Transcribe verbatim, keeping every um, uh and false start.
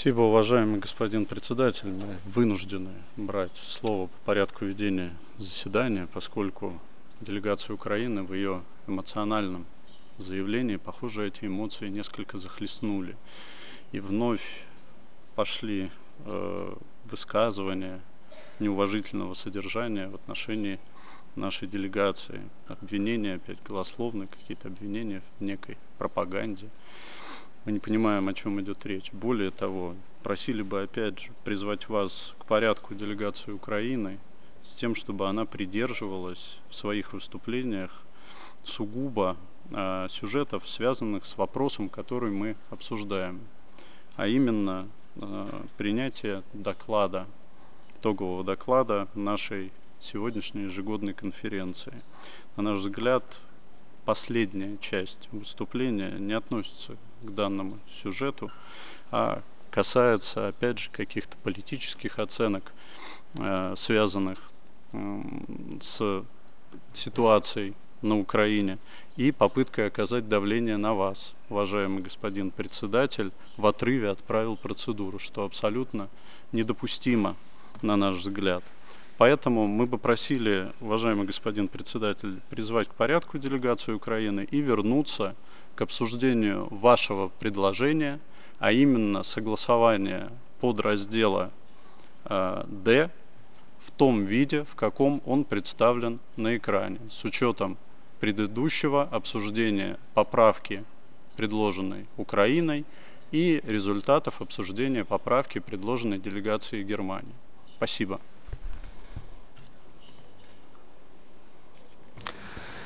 Спасибо, уважаемый господин председатель. Мы вынуждены брать слово по порядку ведения заседания, поскольку делегация Украины в ее эмоциональном заявлении, похоже, эти эмоции несколько захлестнули. И вновь пошли э, высказывания неуважительного содержания в отношении нашей делегации. Обвинения, опять голословные какие-то обвинения в некой пропаганде. Мы не понимаем, о чем идет речь. Более того, просили бы опять же призвать вас к порядку делегации Украины с тем, чтобы она придерживалась в своих выступлениях сугубо э, сюжетов, связанных с вопросом, который мы обсуждаем, а именно э, принятие доклада, итогового доклада нашей сегодняшней ежегодной конференции. На наш взгляд, последняя часть выступления не относится к данному сюжету, а касается, опять же, каких-то политических оценок, э, связанных э, с ситуацией на Украине и попыткой оказать давление на вас, уважаемый господин председатель, в отрыве от правил процедуры, что абсолютно недопустимо, на наш взгляд. Поэтому мы бы просили, уважаемый господин председатель, призвать к порядку делегацию Украины и вернуться к обсуждению вашего предложения, а именно согласование подраздела э, Д в том виде, в каком он представлен на экране, с учетом предыдущего обсуждения поправки, предложенной Украиной, и результатов обсуждения поправки, предложенной делегацией Германии. Спасибо.